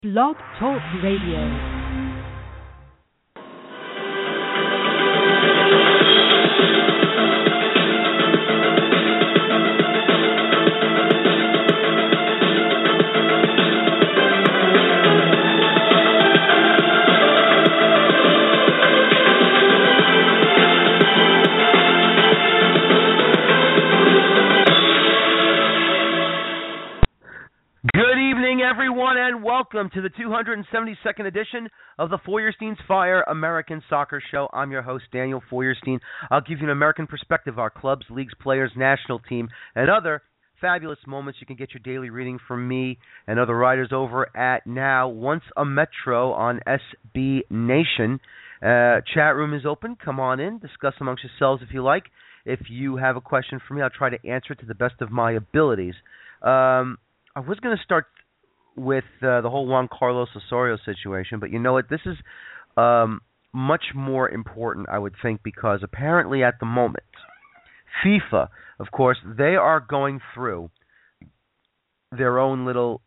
Blog Talk Radio. And welcome to the 272nd edition of the Feuerstein's Fire American Soccer Show. I'm your host, Daniel Feuerstein. I'll give you an American perspective of our clubs, leagues, players, national team, and other fabulous moments. You can get your daily reading from me and other writers over at Now Once a Metro on SB Nation. Chat room is open. Come on in. Discuss amongst yourselves if you like. If you have a question for me, I'll try to answer it to the best of my abilities. I was going to start with the whole Juan Carlos Osorio situation, but you know what? This is much more important, I would think, because apparently at the moment, FIFA, of course, they are going through their own little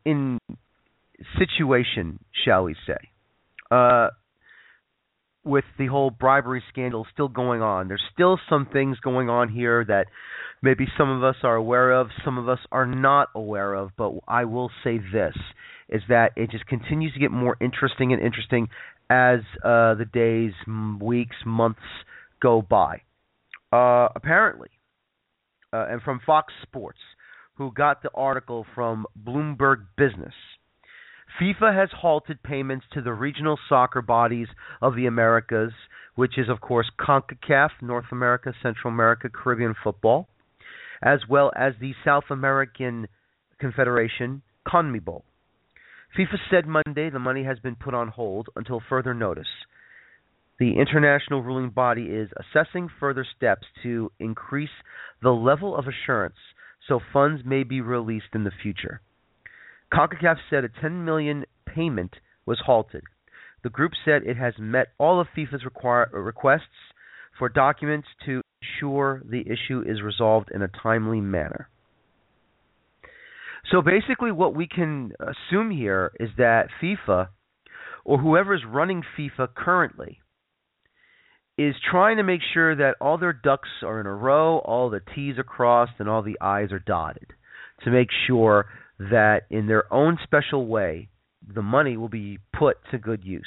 situation, shall we say, with the whole bribery scandal still going on. There's still some things going on here that maybe some of us are aware of, some of us are not aware of, but I will say this, is that it just continues to get more interesting and interesting as the days, weeks, months go by. Apparently, and from Fox Sports, who got the article from Bloomberg Business, FIFA has halted payments to the regional soccer bodies of the Americas, which is, of course, CONCACAF, North America, Central America, Caribbean football, as well as the South American Confederation, CONMEBOL. FIFA said Monday the money has been put on hold until further notice. The international ruling body is assessing further steps to increase the level of assurance so funds may be released in the future. CONCACAF said a $10 million payment was halted. The group said it has met all of FIFA's requests for documents to ensure the issue is resolved in a timely manner. So basically what we can assume here is that FIFA, or whoever is running FIFA currently, is trying to make sure that all their ducks are in a row, all the T's are crossed, and all the I's are dotted, to make sure that in their own special way, the money will be put to good use.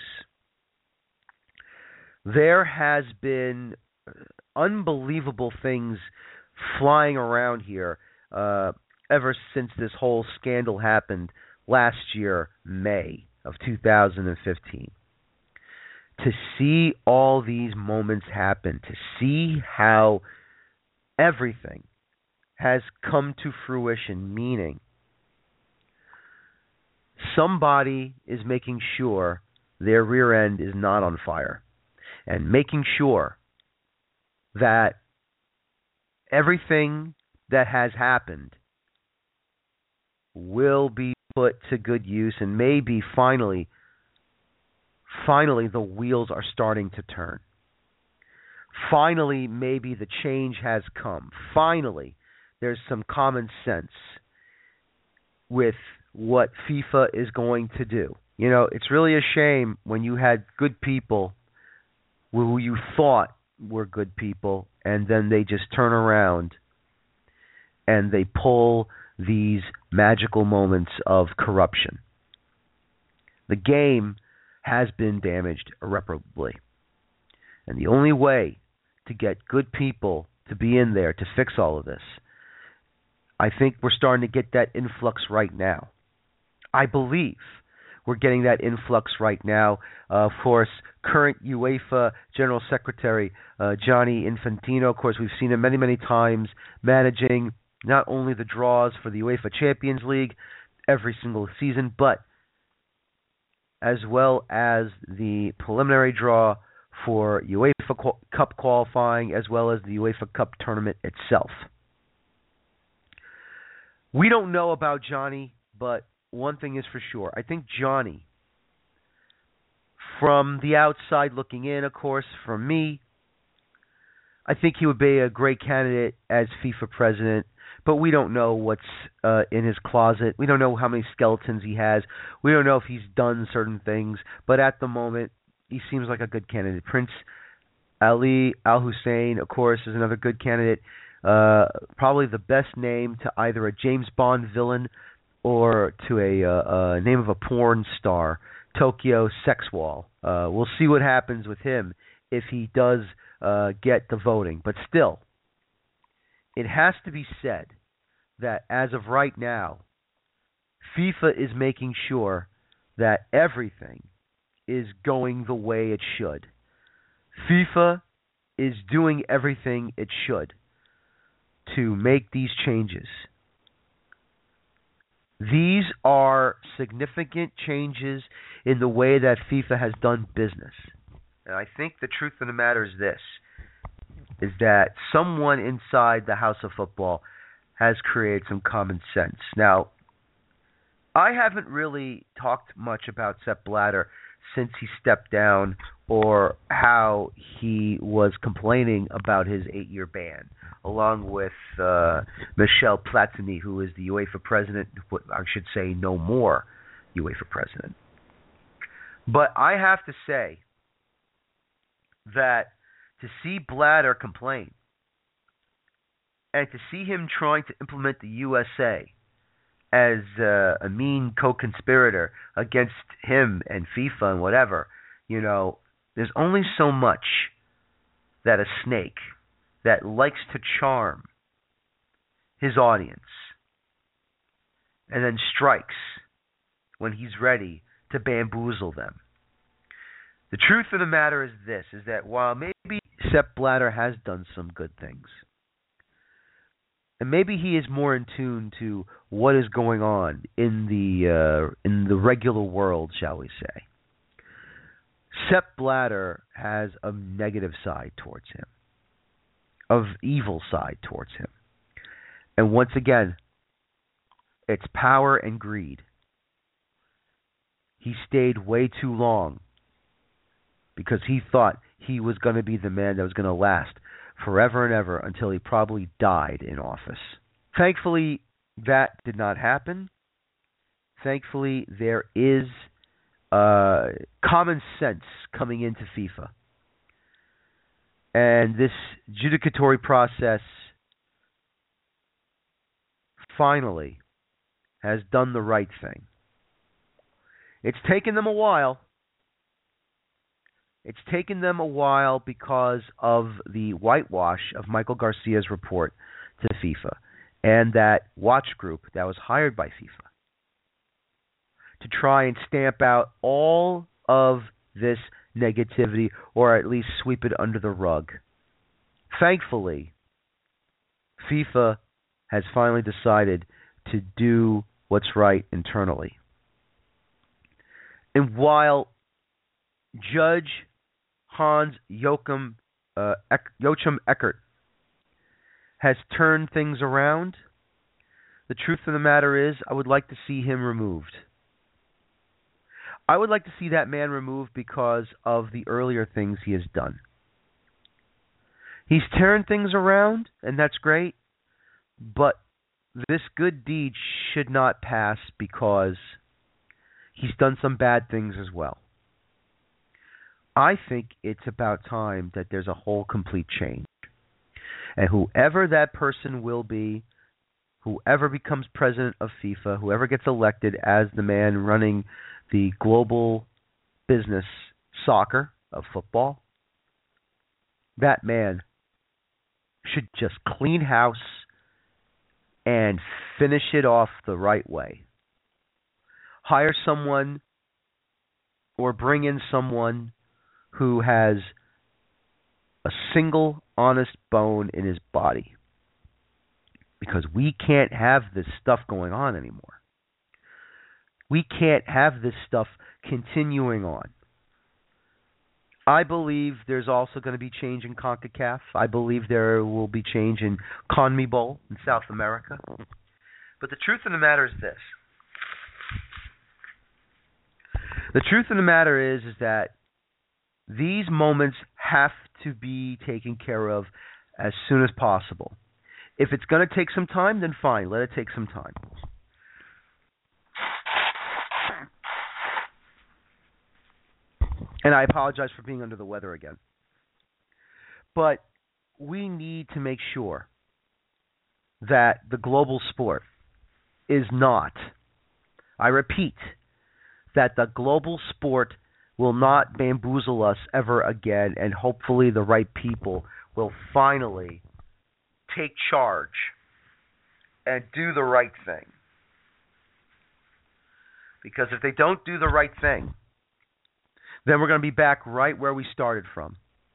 There has been unbelievable things flying around here ever since this whole scandal happened last year, May of 2015. To see all these moments happen, to see how everything has come to fruition, meaning somebody is making sure their rear end is not on fire and making sure that everything that has happened will be put to good use, and maybe finally the wheels are starting to turn. Finally, maybe the change has come. Finally, there's some common sense with what FIFA is going to do. You know, it's really a shame when you had good people who you thought were good people, and then they just turn around and they pull these magical moments of corruption. The game has been damaged irreparably. And the only way to get good people to be in there to fix all of this, I think we're starting to get that influx right now. I believe we're getting that influx right now. Of course, current UEFA General Secretary Gianni Infantino, of course, we've seen him many, many times managing not only the draws for the UEFA Champions League every single season, but as well as the preliminary draw for UEFA Cup qualifying, as well as the UEFA Cup tournament itself. We don't know about Johnny, but one thing is for sure. I think Johnny, from the outside looking in, of course, from me, I think he would be a great candidate as FIFA president. but we don't know what's in his closet. We don't know how many skeletons he has. We don't know if he's done certain things. But at the moment, he seems like a good candidate. Prince Ali Al Hussein, of course, is another good candidate. Probably the best name to either a James Bond villain or to a name of a porn star, Tokyo Sexwall. We'll see what happens with him if he does get the voting. But still, it has to be said that as of right now, FIFA is making sure that everything is going the way it should. FIFA is doing everything it should to make these changes. These are significant changes in the way that FIFA has done business. And I think the truth of the matter is this, is that someone inside the House of Football has created some common sense. Now, I haven't really talked much about Sepp Blatter since he stepped down or how he was complaining about his 8-year ban, along with Michel Platini, who is the UEFA president, I should say no more UEFA president. But I have to say that to see Blatter complain and to see him trying to implement the USA as a mean co-conspirator against him and FIFA and whatever, there's only so much that a snake that likes to charm his audience and then strikes when he's ready to bamboozle them. The truth of the matter is this, is that while maybe Sepp Blatter has done some good things, and maybe he is more in tune to what is going on in the regular world, shall we say, Sepp Blatter has a negative side towards him, of evil side towards him. And once again, it's power and greed. He stayed way too long because he thought he was going to be the man that was going to last forever and ever until he probably died in office. Thankfully, that did not happen. Thankfully, there is common sense coming into FIFA. And this judicatory process finally has done the right thing. It's taken them a while. It's taken them a while because of the whitewash of Michael Garcia's report to FIFA and that watch group that was hired by FIFA to try and stamp out all of this negativity or at least sweep it under the rug. Thankfully, FIFA has finally decided to do what's right internally. And while Judge Hans-Joachim Eckert has turned things around, the truth of the matter is I would like to see him removed. I would like to see that man removed because of the earlier things he has done. He's turned things around, and that's great, but this good deed should not pass because he's done some bad things as well. I think it's about time that there's a whole complete change. And whoever that person will be, whoever becomes president of FIFA, whoever gets elected as the man running the global business soccer of football, that man should just clean house and finish it off the right way. Hire someone or bring in someone who has a single honest bone in his body. Because we can't have this stuff going on anymore. We can't have this stuff continuing on. I believe there's also going to be change in CONCACAF. I believe there will be change in CONMEBOL in South America. But the truth of the matter is this. The truth of the matter is that these moments have to be taken care of as soon as possible. If it's going to take some time, then fine, let it take some time. And I apologize for being under the weather again. But we need to make sure that the global sport is not, I repeat, that the global sport will not bamboozle us ever again, and hopefully the right people will finally take charge and do the right thing. Because if they don't do the right thing, then we're going to be back right where we started from.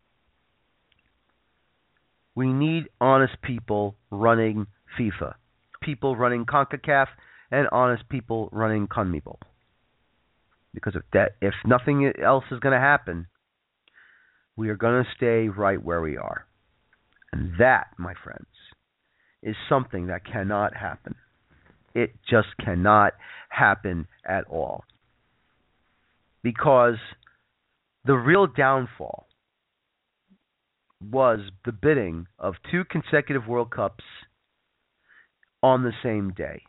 We need honest people running FIFA, people running CONCACAF, and honest people running CONMEBOL. Because if nothing else is going to happen, we are going to stay right where we are. And that, my friends, is something that cannot happen. It just cannot happen at all. Because the real downfall was the bidding of 2 consecutive World Cups on the same day.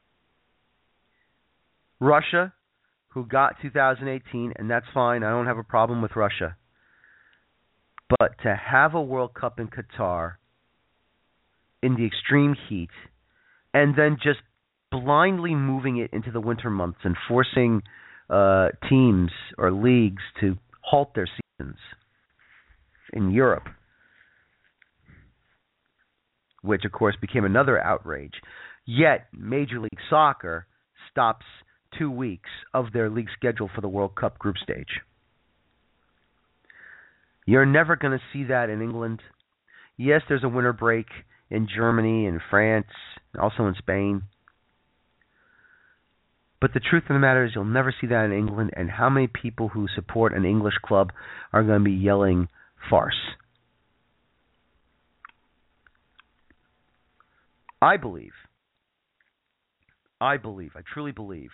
Russia, who got 2018, and that's fine, I don't have a problem with Russia. But to have a World Cup in Qatar in the extreme heat and then just blindly moving it into the winter months and forcing teams or leagues to halt their seasons in Europe, which of course became another outrage. Yet Major League Soccer stops 2 weeks of their league schedule for the World Cup group stage. You're never going to see that in England. Yes, there's a winter break in Germany and France, also in Spain. But the truth of the matter is you'll never see that in England, and how many people who support an English club are going to be yelling farce? I truly believe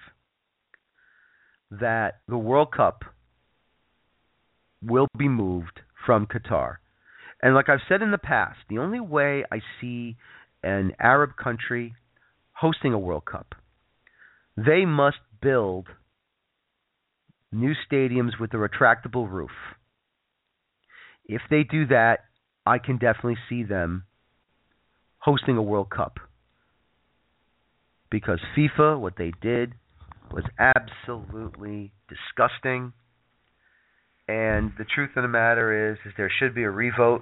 that the World Cup will be moved from Qatar. And like I've said in the past, the only way I see an Arab country hosting a World Cup, they must build new stadiums with a retractable roof. If they do that, I can definitely see them hosting a World Cup. Because FIFA, what they did was absolutely disgusting. And the truth of the matter is there should be a revote.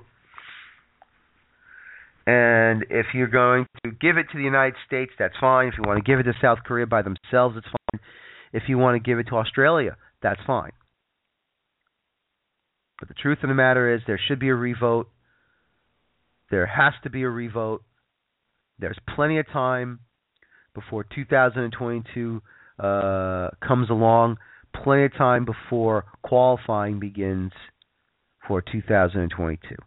And if you're going to give it to the United States, that's fine. If you want to give it to South Korea by themselves, it's fine. If you want to give it to Australia, that's fine. But the truth of the matter is there should be a revote. There has to be a revote. There's plenty of time before 2022 comes along. Plenty of time before qualifying begins for 2022.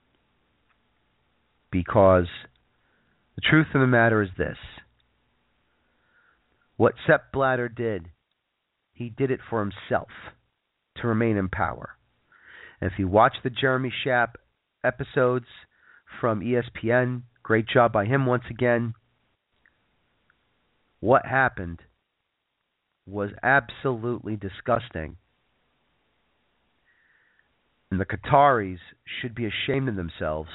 Because the truth of the matter is this. What Sepp Blatter did, he did it for himself to remain in power. And if you watch the Jeremy Schaap episodes from ESPN, great job by him once again, what happened was absolutely disgusting. And the Qataris should be ashamed of themselves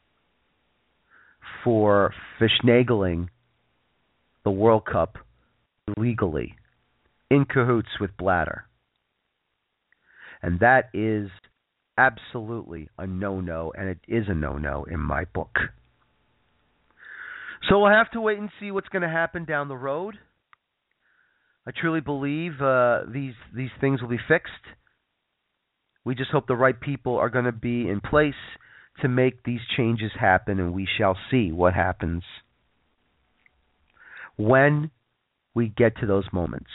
for fishnagling the World Cup illegally, in cahoots with Blatter. And that is absolutely a no-no, and it is a no-no in my book. So we'll have to wait and see what's going to happen down the road. I truly believe these things will be fixed. We just hope the right people are going to be in place to make these changes happen, and we shall see what happens when we get to those moments.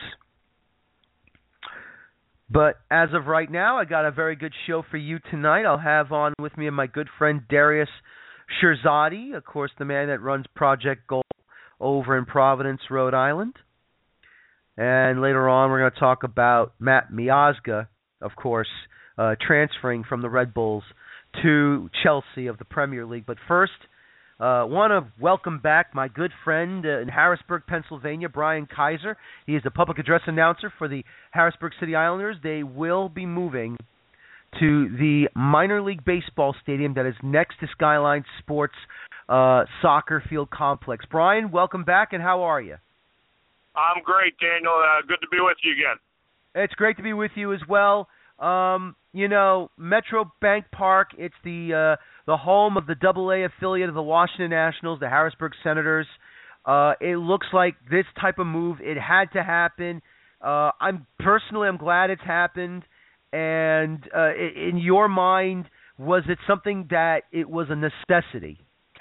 But as of right now, I got a very good show for you tonight. I'll have on with me my good friend Darius Shirzadi, of course, the man that runs Project Goal over in Providence, Rhode Island. And later on, we're going to talk about Matt Miazga, of course, transferring from the Red Bulls to Chelsea of the Premier League. But first, Want to welcome back my good friend in Harrisburg, Pennsylvania, Brian Kaiser. He is the public address announcer for the Harrisburg City Islanders. They will be moving to the minor league baseball stadium that is next to Skyline Sports soccer field complex. Brian, welcome back, and how are you? I'm great, Daniel. Good to be with you again. It's great to be with you as well. Metro Bank Park, it's the home of the AA affiliate of the Washington Nationals, the Harrisburg Senators. It looks like this type of move, it had to happen. I'm glad it's happened. And in your mind, was it something that it was a necessity?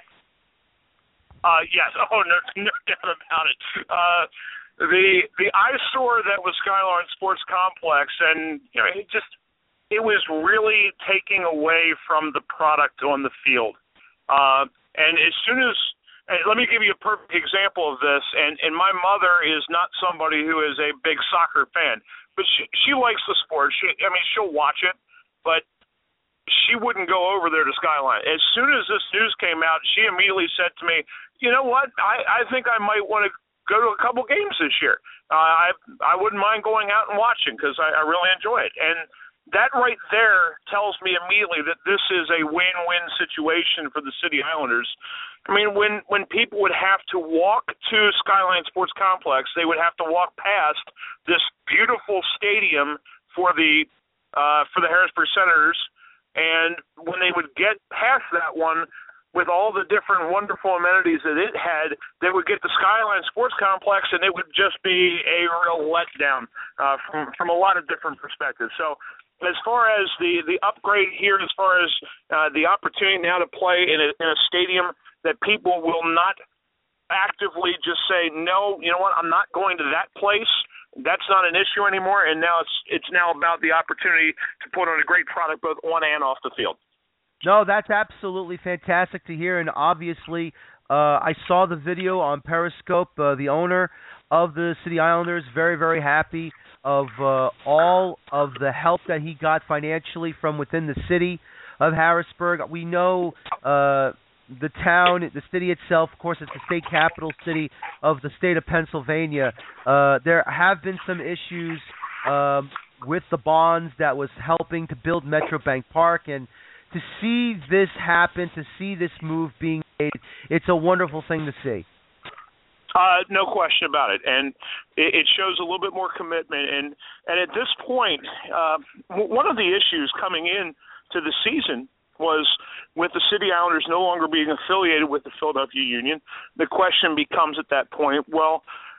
Yes. Oh, no doubt about it. The eyesore that was Skyline Sports Complex, and it was really taking away from the product on the field. And as soon as, and let me give you a perfect example of this. And my mother is not somebody who is a big soccer fan, but she likes the sport. She'll watch it, but she wouldn't go over there to Skyline. As soon as this news came out, she immediately said to me, "You know what? I think I might want to go to a couple games this year. I wouldn't mind going out and watching because I really enjoy it." And that right there tells me immediately that this is a win-win situation for the City Islanders. I mean, when people would have to walk to Skyline Sports Complex, they would have to walk past this beautiful stadium for the Harrisburg Senators, and when they would get past that one, with all the different wonderful amenities that it had, they would get the Skyline Sports Complex, and it would just be a real letdown from a lot of different perspectives. So as far as the upgrade here, as far as the opportunity now to play in a stadium that people will not actively just say, no, you know what, I'm not going to that place, that's not an issue anymore, and now it's now about the opportunity to put on a great product both on and off the field. No, that's absolutely fantastic to hear, and obviously I saw the video on Periscope. The owner of the City Islanders, very, very happy of all of the help that he got financially from within the city of Harrisburg. We know the town, the city itself, of course, it's the state capital city of the state of Pennsylvania. There have been some issues with the bonds that was helping to build Metro Bank Park, and to see this happen, to see this move being made, it's a wonderful thing to see. No question about it, and it shows a little bit more commitment. And at this point, one of the issues coming in to the season was with the City Islanders no longer being affiliated with the Philadelphia Union. The question becomes at that point, well,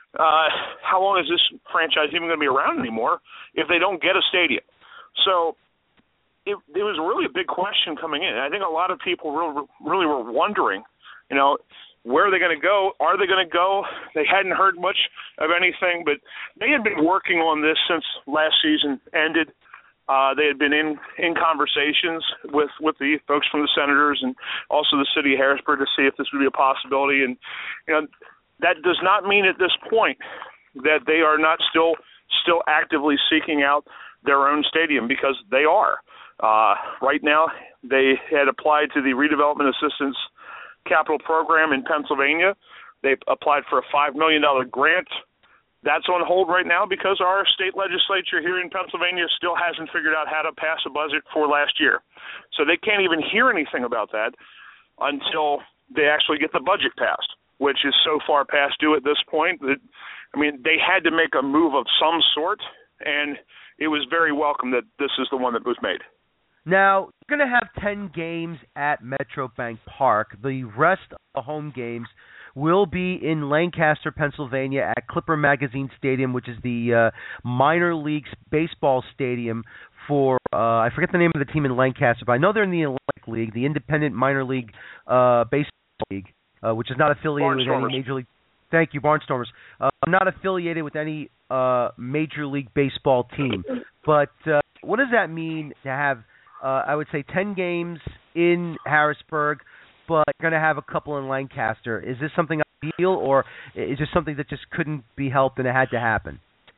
how long is this franchise even going to be around anymore if they don't get a stadium? So it was really a big question coming in. I think a lot of people really were wondering, where are they going to go? Are they going to go? They hadn't heard much of anything, but they had been working on this since last season ended. They had been in conversations with the folks from the Senators and also the city of Harrisburg to see if this would be a possibility. And that does not mean at this point that they are not still actively seeking out their own stadium, because they are. Right now, they had applied to the Redevelopment Assistance Capital Program in Pennsylvania. They applied for a $5 million grant. That's on hold right now because our state legislature here in Pennsylvania still hasn't figured out how to pass a budget for last year. So they can't even hear anything about that until they actually get the budget passed, which is so far past due at this point that, they had to make a move of some sort, and it was very welcome that this is the one that was made. Now, you're going to have 10 games at Metro Bank Park. The rest of the home games will be in Lancaster, Pennsylvania at Clipper Magazine Stadium, which is the minor league baseball stadium for, I forget the name of the team in Lancaster, but I know they're in the Atlantic League, the Independent Minor League Baseball League, which is not affiliated with any major league. Thank you, Barnstormers. I'm not affiliated with any Major League Baseball team. But what does that mean to have, I would say, 10 games in Harrisburg, but you're going to have a couple in Lancaster? Is this something ideal, or is this something that just couldn't be helped and it had to happen?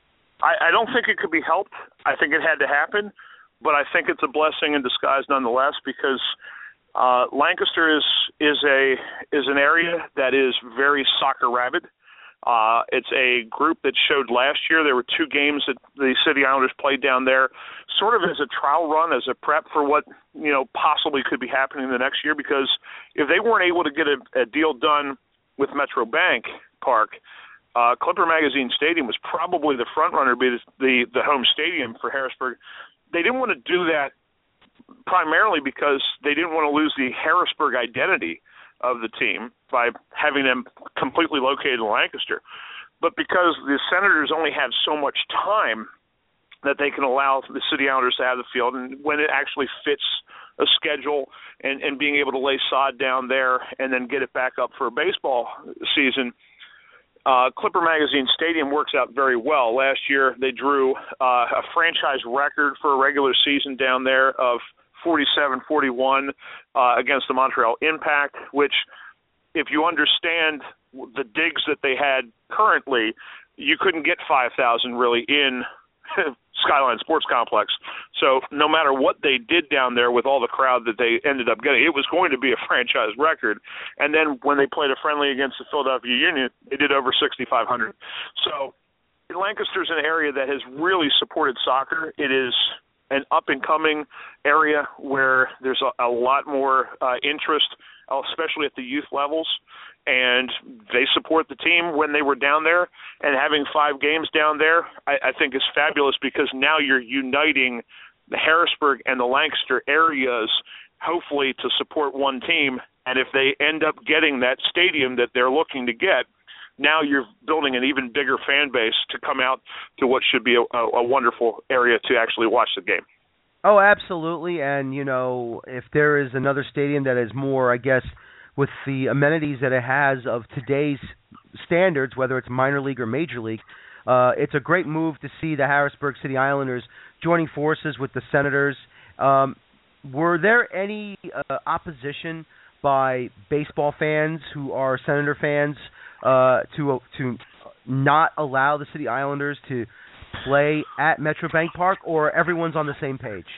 I don't think it could be helped. I think it had to happen, but I think it's a blessing in disguise nonetheless, because Lancaster is an area that is very soccer rabid. It's a group that showed last year. There were 2 games that the City Islanders played down there, sort of as a trial run, as a prep for what possibly could be happening the next year. Because if they weren't able to get a deal done with Metro Bank Park, Clipper Magazine Stadium was probably the front runner, be the home stadium for Harrisburg. They didn't want to do that primarily because they didn't want to lose the Harrisburg identity of the team by having them completely located in Lancaster, but because the Senators only have so much time that they can allow the City Islanders to have the field, and when it actually fits a schedule and being able to lay sod down there and then get it back up for a baseball season, Clipper Magazine Stadium works out very well. Last year they drew a franchise record for a regular season down there of 47-41 against the Montreal Impact, which, if you understand the digs that they had currently, you couldn't get 5,000 really in Skyline Sports Complex. So no matter what they did down there with all the crowd that they ended up getting, it was going to be a franchise record. And then when they played a friendly against the Philadelphia Union, they did over 6,500. So Lancaster's an area that has really supported soccer. It is an up-and-coming area where there's a lot more interest, especially at the youth levels, and they support the team when they were down there. And having 5 games down there, I think is fabulous, because now you're uniting the Harrisburg and the Lancaster areas, hopefully to support one team. And if they end up getting that stadium that they're looking to get, now you're building an even bigger fan base to come out to what should be a wonderful area to actually watch the game. Oh, absolutely. And, if there is another stadium that is more, I guess, with the amenities that it has of today's standards, whether it's minor league or major league, it's a great move to see the Harrisburg City Islanders joining forces with the Senators. Were there any opposition by baseball fans who are Senator fans to not allow the City Islanders to play at Metro Bank Park, or everyone's on the same page?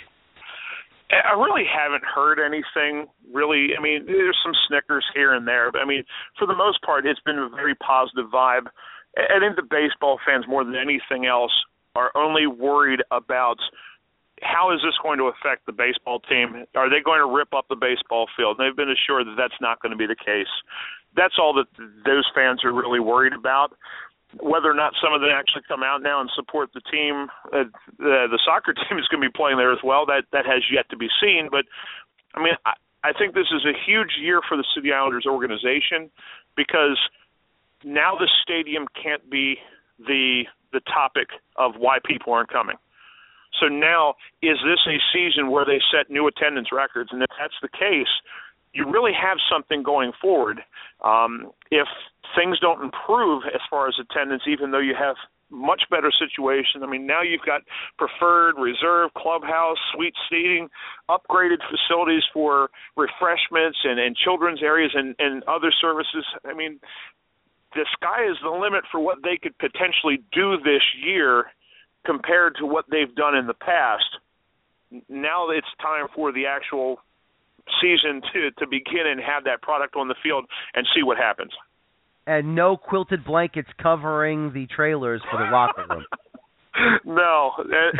I really haven't heard anything, really. I mean, there's some snickers here and there, but, I mean, for the most part, it's been a very positive vibe. I think the baseball fans, more than anything else, are only worried about how is this going to affect the baseball team. Are they going to rip up the baseball field? And they've been assured that that's not going to be the case. That's all that those fans are really worried about. Whether or not some of them actually come out now and support the team, the soccer team is going to be playing there as well. That has yet to be seen. But, I mean, I think this is a huge year for the City Islanders organization, because now the stadium can't be the topic of why people aren't coming. So now, is this a season where they set new attendance records? And if that's the case, you really have something going forward. If things don't improve as far as attendance, even though you have much better situation. I mean, now you've got preferred, reserve, clubhouse, suite seating, upgraded facilities for refreshments and children's areas and other services. I mean, the sky is the limit for what they could potentially do this year compared to what they've done in the past. Now it's time for the actual season to begin and have that product on the field and see what happens. And no quilted blankets covering the trailers for the locker room. No.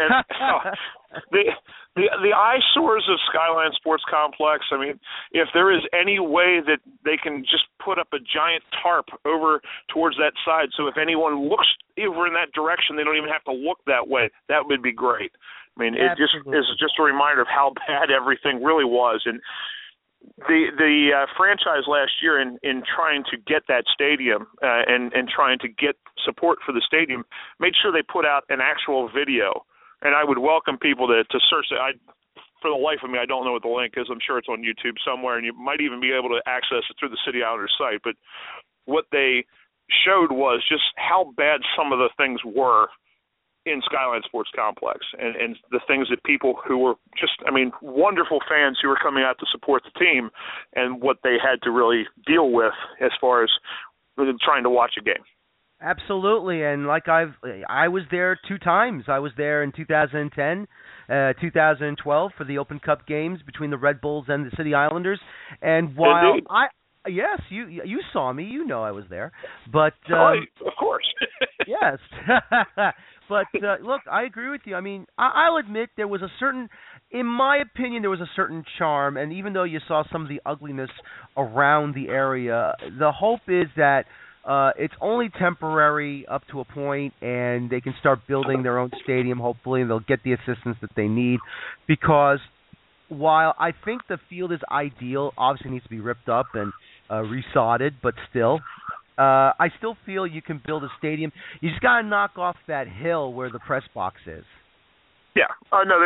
The eyesores of Skyline Sports Complex, I mean, if there is any way that they can just put up a giant tarp over towards that side, so if anyone looks over in that direction, they don't even have to look that way, that would be great. I mean, it just is just a reminder of how bad everything really was. And the franchise last year in trying to get that stadium and trying to get support for the stadium made sure they put out an actual video. And I would welcome people to search it. For the life of me, I don't know what the link is. I'm sure it's on YouTube somewhere, and you might even be able to access it through the City Islanders site. But what they showed was just how bad some of the things were in Skyline Sports Complex, and the things that people who were just, I mean, wonderful fans who were coming out to support the team, and what they had to really deal with as far as trying to watch a game. Absolutely, and I was there 2 times. I was there in 2010, 2012 for the Open Cup games between the Red Bulls and the City Islanders. And while Indeed. yes, you saw me, you know I was there, but Of course. yes. But look, I agree with you. I mean, I'll admit there was in my opinion, there was a certain charm, and even though you saw some of the ugliness around the area, the hope is that it's only temporary up to a point, and they can start building their own stadium, hopefully, and they'll get the assistance that they need. Because while I think the field is ideal, obviously needs to be ripped up and resodded, but still, I still feel you can build a stadium. You just got to knock off that hill where the press box is. Yeah. No,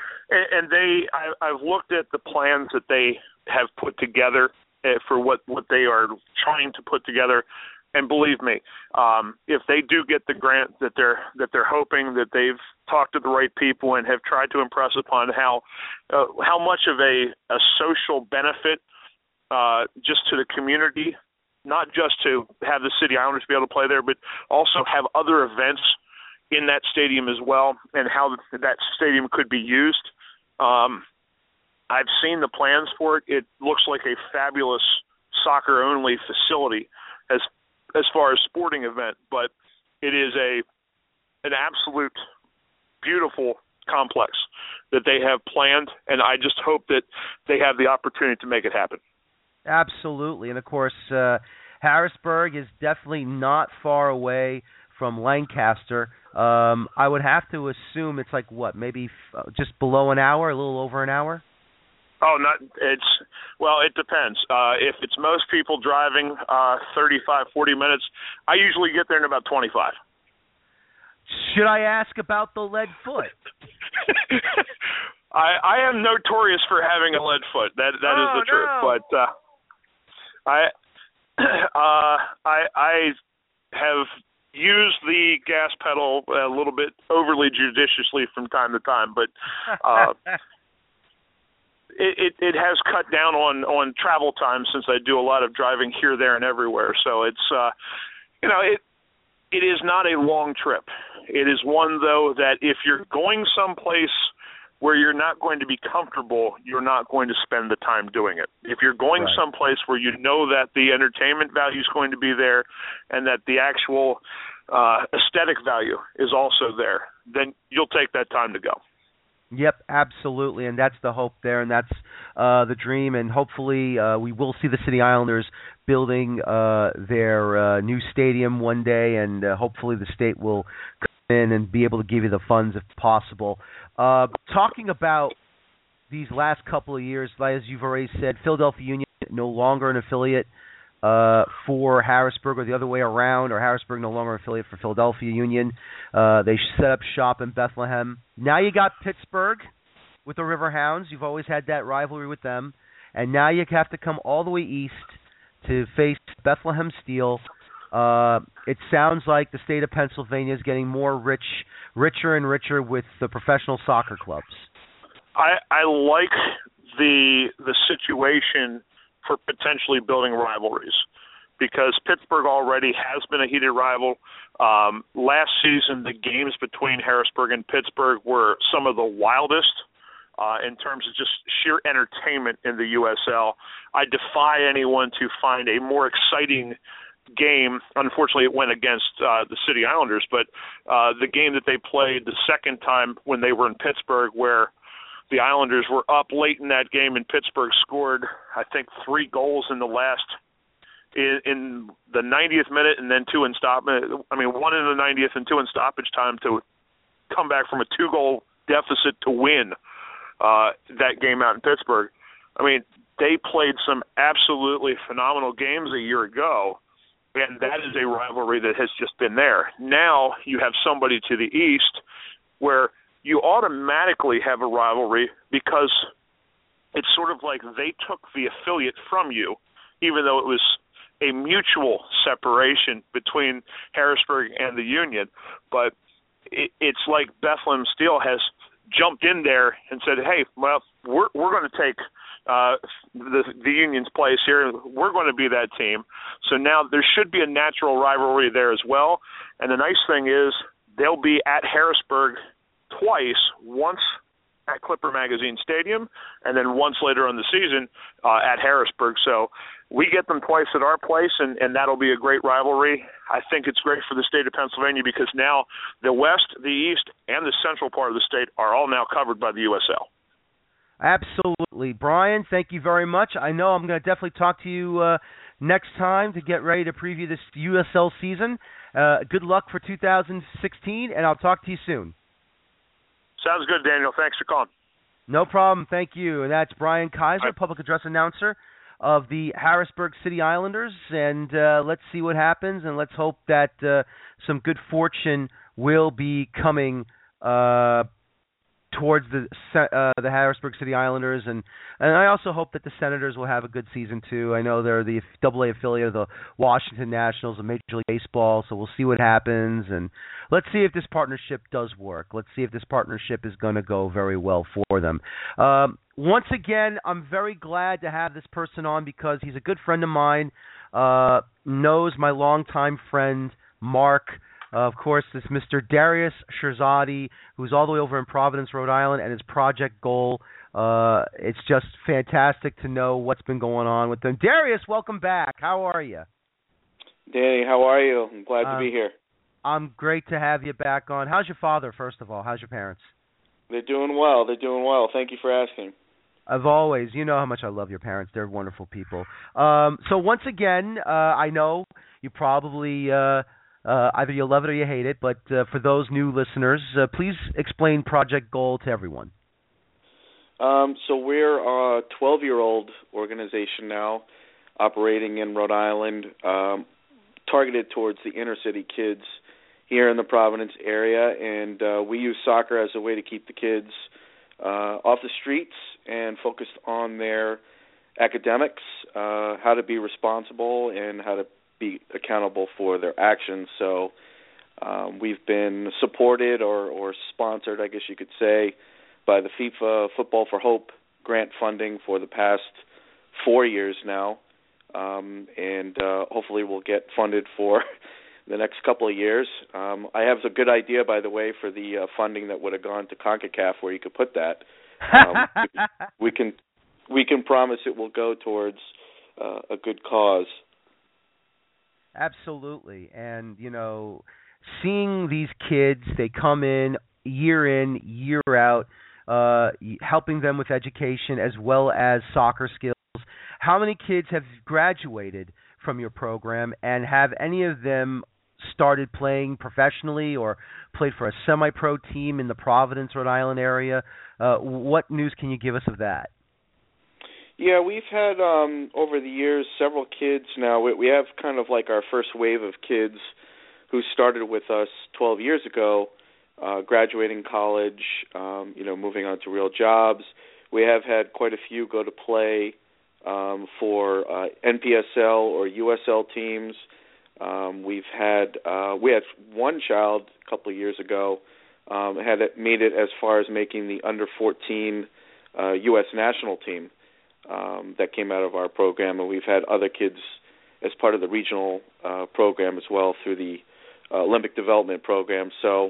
I've looked at the plans that they have put together for what they are trying to put together. And believe me, if they do get the grant that they're hoping, that they've talked to the right people and have tried to impress upon how much of a social benefit just to the community, not just to have the City Islanders be able to play there, but also have other events in that stadium as well, and how that stadium could be used. I've seen the plans for it. It looks like a fabulous soccer-only facility as far as sporting event, but it is an absolute beautiful complex that they have planned, and I just hope that they have the opportunity to make it happen. Absolutely, and of course, Harrisburg is definitely not far away from Lancaster. I would have to assume it's like maybe just below an hour, a little over an hour? Oh, it depends. If it's most people driving 35, 40 minutes, I usually get there in about 25. Should I ask about the lead foot? I am notorious for having a lead foot. That is the truth. No. But I have used the gas pedal a little bit overly judiciously from time to time, but it has cut down on travel time since I do a lot of driving here, there, and everywhere. So it's it is not a long trip. It is one, though, that if you're going someplace where you're not going to be comfortable, you're not going to spend the time doing it. If you're going someplace where you know that the entertainment value is going to be there and that the actual aesthetic value is also there, then you'll take that time to go. Yep, absolutely, and that's the hope there, and that's the dream, and hopefully we will see the City Islanders building their new stadium one day, and hopefully the state will come in and be able to give you the funds if possible. Talking about these last couple of years, as you've already said, Philadelphia Union no longer an affiliate for Harrisburg, or the other way around, or Harrisburg no longer an affiliate for Philadelphia Union. They set up shop in Bethlehem. Now you got Pittsburgh with the Riverhounds. You've always had that rivalry with them. And now you have to come all the way east to face Bethlehem Steel. It sounds like the state of Pennsylvania is getting more richer and richer with the professional soccer clubs. I like the situation for potentially building rivalries, because Pittsburgh already has been a heated rival. Last season, the games between Harrisburg and Pittsburgh were some of the wildest in terms of just sheer entertainment in the USL. I defy anyone to find a more exciting game. Unfortunately, it went against the City Islanders, but the game that they played the second time when they were in Pittsburgh, where the Islanders were up late in that game, and Pittsburgh scored, I think, 3 goals in the the 90th minute, and then 2 in stoppage. I mean, 1 in the 90th and 2 in stoppage time to come back from a 2-goal deficit to win that game out in Pittsburgh. I mean, they played some absolutely phenomenal games a year ago, and that is a rivalry that has just been there. Now you have somebody to the east where you automatically have a rivalry, because it's sort of like they took the affiliate from you, even though it was a mutual separation between Harrisburg and the Union. But it's like Bethlehem Steel has jumped in there and said, hey, well, we're going to take the Union's place here. We're going to be that team. So now there should be a natural rivalry there as well. And the nice thing is they'll be at Harrisburg twice, once at Clipper Magazine Stadium and then once later in the season at Harrisburg. So we get them twice at our place, and that'll be a great rivalry. I think it's great for the state of Pennsylvania because now the West, the East, and the central part of the state are all now covered by the USL. Absolutely. Brian, thank you very much. I know I'm going to definitely talk to you next time to get ready to preview this USL season. Good luck for 2016, and I'll talk to you soon. Sounds good, Daniel. Thanks for calling. No problem. Thank you. And that's Brian Kaiser, public address announcer of the Harrisburg City Islanders. And let's see what happens, and let's hope that some good fortune will be coming towards the Harrisburg City Islanders, and I also hope that the Senators will have a good season too. I know they're the AA affiliate of the Washington Nationals of Major League Baseball, so we'll see what happens, and let's see if this partnership does work. Let's see if this partnership is going to go very well for them. Once again, I'm very glad to have this person on because he's a good friend of mine, knows my longtime friend, Mark. Of course, it's Mr. Darius Shirzadi, who's all the way over in Providence, Rhode Island, and his Project Goal. It's just fantastic to know what's been going on with them. Darius, welcome back. How are you? Danny, how are you? I'm glad to be here. I'm great to have you back on. How's your father, first of all? How's your parents? They're doing well. They're doing well. Thank you for asking. As always, you know how much I love your parents. They're wonderful people. So once again, I know you probably... either you love it or you hate it, but for those new listeners, please explain Project Goal to everyone. So we're a 12-year-old organization now, operating in Rhode Island, targeted towards the inner-city kids here in the Providence area, and we use soccer as a way to keep the kids off the streets and focused on their academics, how to be responsible, and how to be accountable for their actions. So we've been supported or sponsored, I guess you could say, by the FIFA Football for Hope grant funding for the past 4 years now, and hopefully we'll get funded for the next couple of years. I have a good idea, by the way, for the funding that would have gone to CONCACAF where you could put that. We can promise it will go towards a good cause. Absolutely. And, you know, seeing these kids, they come in, year out, helping them with education as well as soccer skills. How many kids have graduated from your program, and have any of them started playing professionally or played for a semi-pro team in the Providence, Rhode Island area? What news can you give us of that? Yeah, we've had, over the years, several kids now. We have kind of like our first wave of kids who started with us 12 years ago, graduating college, moving on to real jobs. We have had quite a few go to play for NPSL or USL teams. We had one child a couple of years ago made it as far as making the under-14 U.S. national team. That came out of our program, and we've had other kids as part of the regional program as well through the Olympic Development Program. So,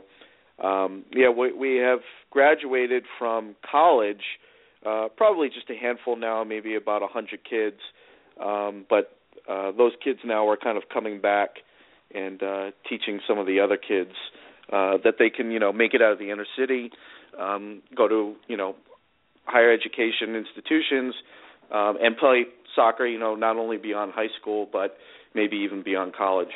we have graduated from college, probably just a handful now, maybe about 100 kids, but those kids now are kind of coming back and teaching some of the other kids that they can, make it out of the inner city, go to, higher education institutions, and play soccer, not only beyond high school, but maybe even beyond college.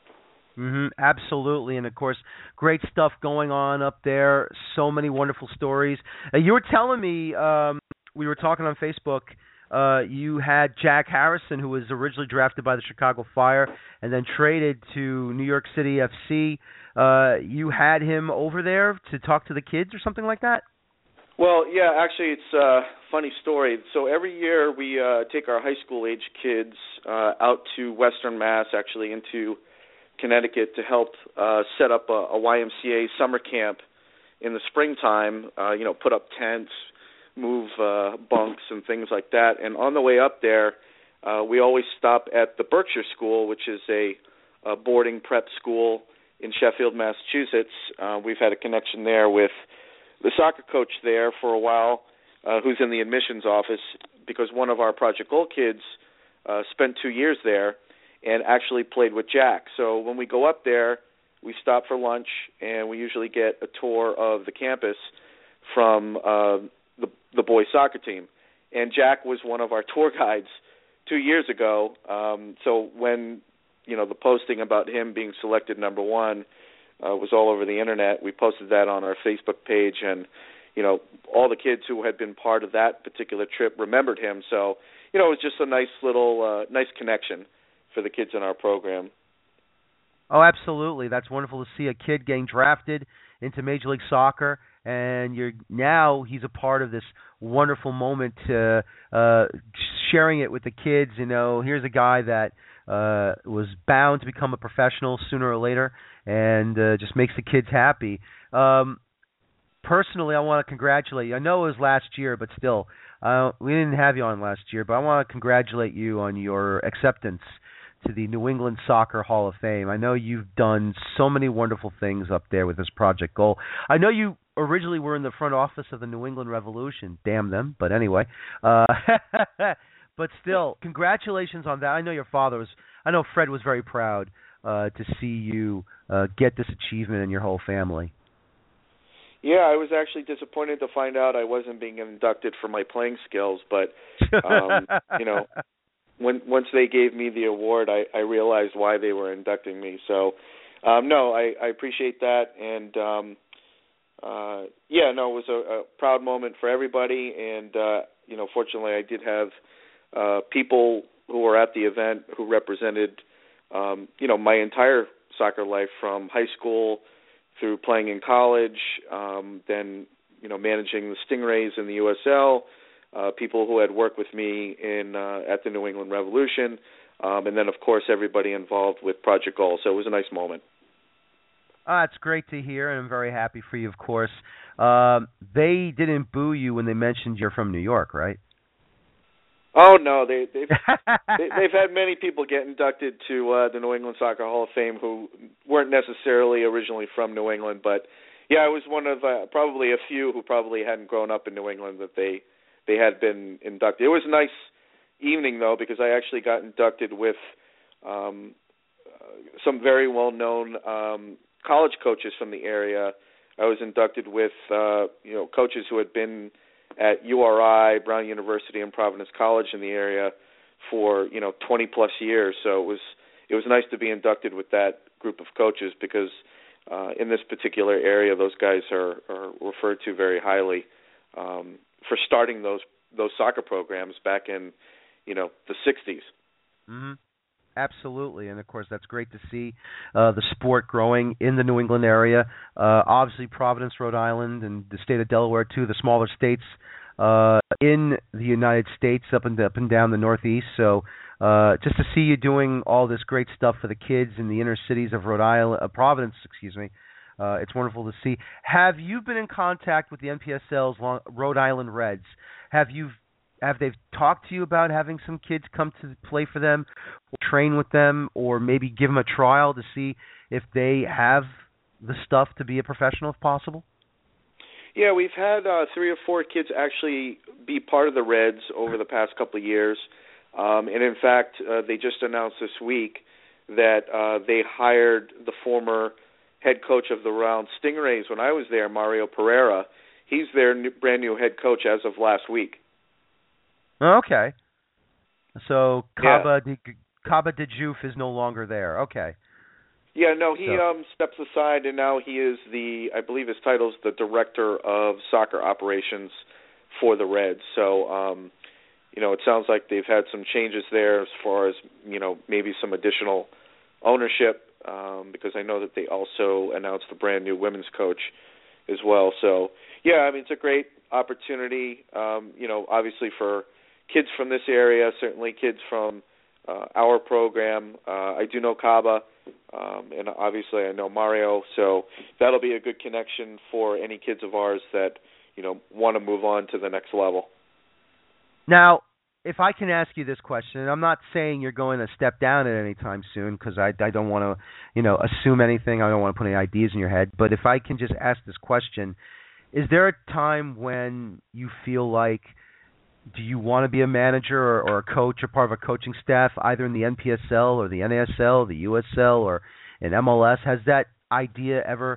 Absolutely, and of course, great stuff going on up there. So many wonderful stories. You were telling me, we were talking on Facebook, you had Jack Harrison, who was originally drafted by the Chicago Fire and then traded to New York City FC. You had him over there to talk to the kids or something like that? Well, yeah, actually, it's a funny story. So every year we take our high school age kids out to Western Mass, actually into Connecticut, to help set up a YMCA summer camp in the springtime, put up tents, move bunks and things like that. And on the way up there, we always stop at the Berkshire School, which is a boarding prep school in Sheffield, Massachusetts. We've had a connection there with the soccer coach there for a while, who's in the admissions office, because one of our Project Goal kids spent 2 years there and actually played with Jack. So when we go up there, we stop for lunch, and we usually get a tour of the campus from the boys' soccer team. And Jack was one of our tour guides 2 years ago. So when the posting about him being selected number one was all over the internet, we posted that on our Facebook page, and all the kids who had been part of that particular trip remembered him. So it was just a nice little nice connection for the kids in our program. Oh, absolutely. That's wonderful to see a kid getting drafted into Major League Soccer, and he's a part of this wonderful moment, sharing it with the kids. Here's a guy that was bound to become a professional sooner or later, and just makes the kids happy. Personally, I want to congratulate you. I know it was last year, but still, we didn't have you on last year, but I want to congratulate you on your acceptance to the New England Soccer Hall of Fame. I know you've done so many wonderful things up there with this Project Goal. I know you originally were in the front office of the New England Revolution. Damn them. But anyway. But still, congratulations on that. I know Fred was very proud to see you get this achievement and your whole family. Yeah, I was actually disappointed to find out I wasn't being inducted for my playing skills, but once they gave me the award, I realized why they were inducting me. So, I appreciate that, and it was a proud moment for everybody. And fortunately, I did have people who were at the event who represented my entire soccer life, from high school through playing in college, then managing the Stingrays in the USL. People who had worked with me at the New England Revolution, and then, of course, everybody involved with Project Goal. So it was a nice moment. It's great to hear, and I'm very happy for you, of course. They didn't boo you when they mentioned you're from New York, right? Oh, no. They've had many people get inducted to the New England Soccer Hall of Fame who weren't necessarily originally from New England. But, I was one of probably a few who probably hadn't grown up in New England that they had been inducted. It was a nice evening, though, because I actually got inducted with some very well-known college coaches from the area. I was inducted with coaches who had been at URI, Brown University, and Providence College in the area for 20-plus years. So it was nice to be inducted with that group of coaches, because in this particular area, those guys are referred to very highly for starting those soccer programs back in the 60s. Mm-hmm. Absolutely, and of course that's great to see the sport growing in the New England area. Obviously, Providence, Rhode Island, and the state of Delaware, too, the smaller states in the United States, up and down the Northeast. So just to see you doing all this great stuff for the kids in the inner cities of Providence, it's wonderful to see. Have you been in contact with the NPSL's Rhode Island Reds? Have they talked to you about having some kids come to play for them, or train with them, or maybe give them a trial to see if they have the stuff to be a professional if possible? Yeah, we've had 3 or 4 kids actually be part of the Reds over the past couple of years. And in fact, they just announced this week that they hired the former head coach of the Round Stingrays when I was there, Mario Pereira. He's their brand new head coach as of last week. Okay. So Kaba Diouf is no longer there. Okay. Yeah, no, he steps aside, and now he is I believe his title is the Director of Soccer Operations for the Reds. So, it sounds like they've had some changes there as far as, maybe some additional ownership, because I know that they also announced a brand new women's coach as well. So, it's a great opportunity, obviously for kids from this area, certainly kids from our program. I do know Kaba, and obviously I know Mario, so that'll be a good connection for any kids of ours that, want to move on to the next level. Now, if I can ask you this question, and I'm not saying you're going to step down at any time soon, because I don't want to, assume anything. I don't want to put any ideas in your head. But if I can just ask this question, is there a time when you feel like, do you want to be a manager or a coach or part of a coaching staff, either in the NPSL or the NASL, the USL, or in MLS? Has that idea ever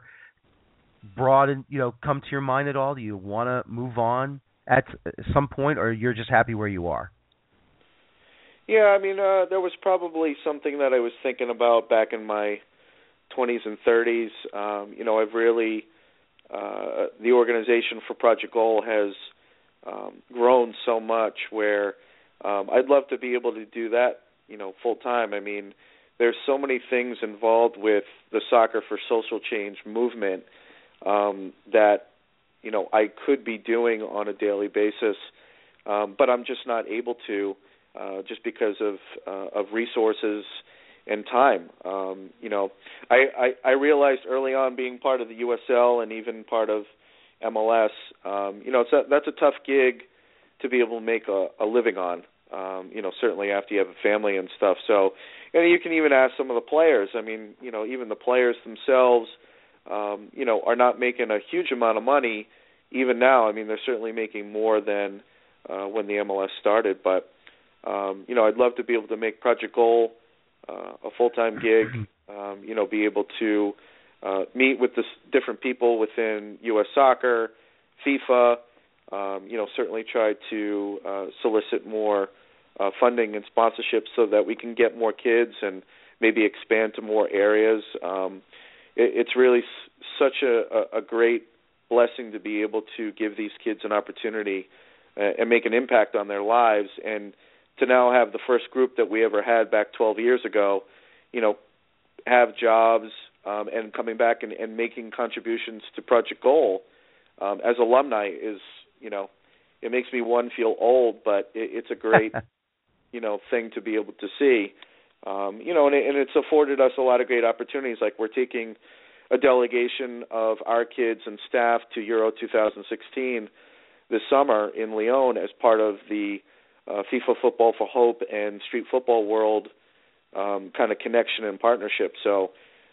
come to your mind at all? Do you want to move on at some point, or you're just happy where you are? Yeah, I mean, there was probably something that I was thinking about back in my 20s and 30s. I've really, the organization for Project Goal has grown so much where I'd love to be able to do that, full time. I mean, there's so many things involved with the Soccer for Social Change movement that, I could be doing on a daily basis, but I'm just not able to, just because of resources and time. I realized early on, being part of the USL and even part of MLS, that's a tough gig to be able to make a living on, certainly after you have a family and stuff. So, and you can even ask some of the players. I mean, even the players themselves, are not making a huge amount of money even now. I mean, they're certainly making more than when the MLS started. But, I'd love to be able to make Project Goal a full-time gig, be able to meet with the different people within U.S. Soccer, FIFA, certainly try to solicit more funding and sponsorship so that we can get more kids and maybe expand to more areas. It's really such a great blessing to be able to give these kids an opportunity and make an impact on their lives, and to now have the first group that we ever had back 12 years ago, have jobs and coming back and making contributions to Project Goal as alumni is, it makes me, feel old, but it's a great, thing to be able to see. And it's afforded us a lot of great opportunities. Like, we're taking a delegation of our kids and staff to Euro 2016 this summer in Lyon as part of the FIFA Football for Hope and Street Football World kind of connection and partnership. So,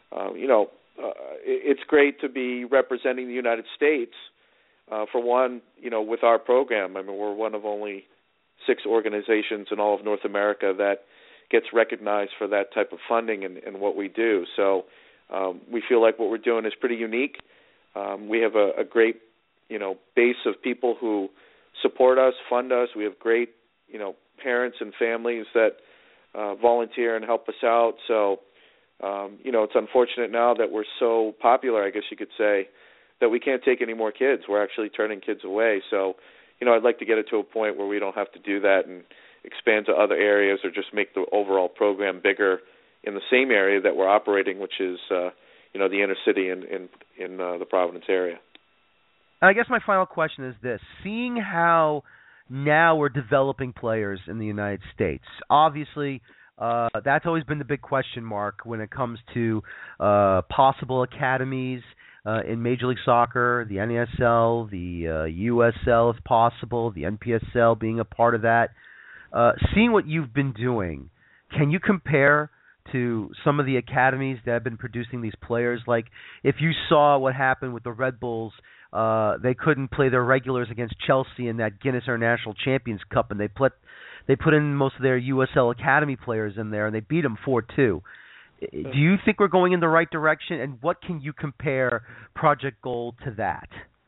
it's great to be representing the United States, for one, with our program. I mean, we're one of only 6 organizations in all of North America that gets recognized for that type of funding and what we do. So we feel like what we're doing is pretty unique. We have a great, base of people who support us, fund us. We have great, parents and families that volunteer and help us out. So, it's unfortunate now that we're so popular, I guess you could say, that we can't take any more kids. We're actually turning kids away. So, I'd like to get it to a point where we don't have to do that and expand to other areas or just make the overall program bigger in the same area that we're operating, which is, the inner city in the Providence area. I guess my final question is this. Seeing how now we're developing players in the United States, obviously that's always been the big question mark when it comes to possible academies in Major League Soccer, the NASL, the USL if possible, the NPSL being a part of that. Seeing what you've been doing, can you compare to some of the academies that have been producing these players? Like, if you saw what happened with the Red Bulls, they couldn't play their regulars against Chelsea in that Guinness International Champions Cup, and they put in most of their USL Academy players in there, and they beat them 4-2. Do you think we're going in the right direction, and what can you compare Project Goal to that?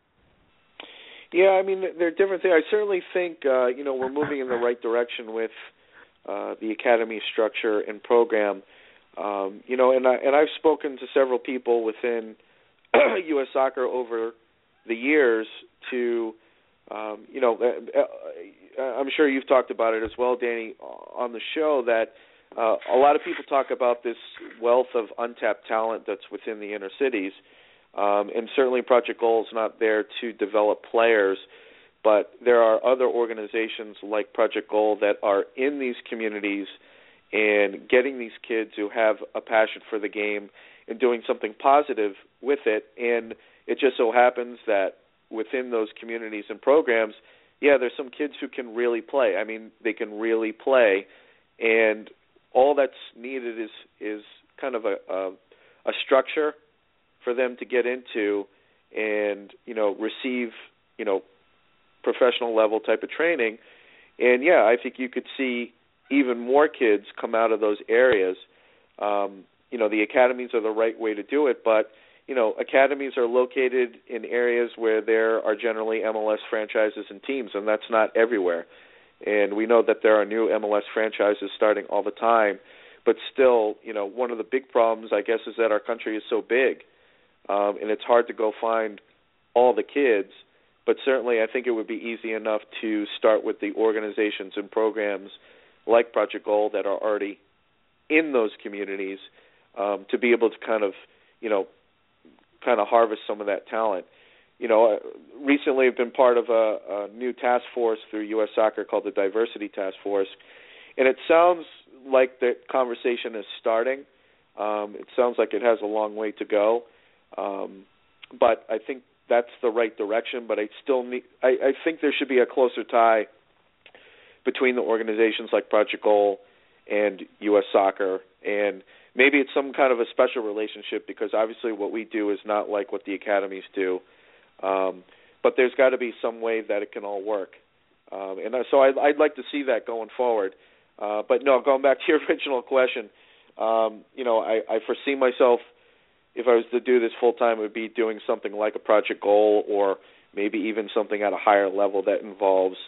Yeah, I mean, there are different things. I certainly think, we're moving in the right direction with the academy structure and program. And I've spoken to several people within U.S. Soccer over the years to, I'm sure you've talked about it as well, Danny, on the show, that a lot of people talk about this wealth of untapped talent that's within the inner cities. And certainly Project Goal is not there to develop players, but there are other organizations like Project Goal that are in these communities and getting these kids who have a passion for the game and doing something positive with it. And it just so happens that within those communities and programs, yeah, there's some kids who can really play. I mean, they can really play, and all that's needed is kind of a structure for them to get into and, receive, professional level type of training. And, yeah, I think you could see even more kids come out of those areas. The academies are the right way to do it, but, academies are located in areas where there are generally MLS franchises and teams, and that's not everywhere. And we know that there are new MLS franchises starting all the time, but still, one of the big problems, I guess, is that our country is so big, and it's hard to go find all the kids. But certainly I think it would be easy enough to start with the organizations and programs like Project Goal that are already in those communities to be able to kind of harvest some of that talent. Recently I've been part of a new task force through U.S. Soccer called the Diversity Task Force, and it sounds like the conversation is starting. It sounds like it has a long way to go, but I think that's the right direction. But I think there should be a closer tie between the organizations like Project Goal and U.S. Soccer, and maybe it's some kind of a special relationship because obviously what we do is not like what the academies do. But there's got to be some way that it can all work. And so I'd like to see that going forward. But no, going back to your original question, I foresee myself, if I was to do this full time, it would be doing something like a Project Goal or maybe even something at a higher level that involves,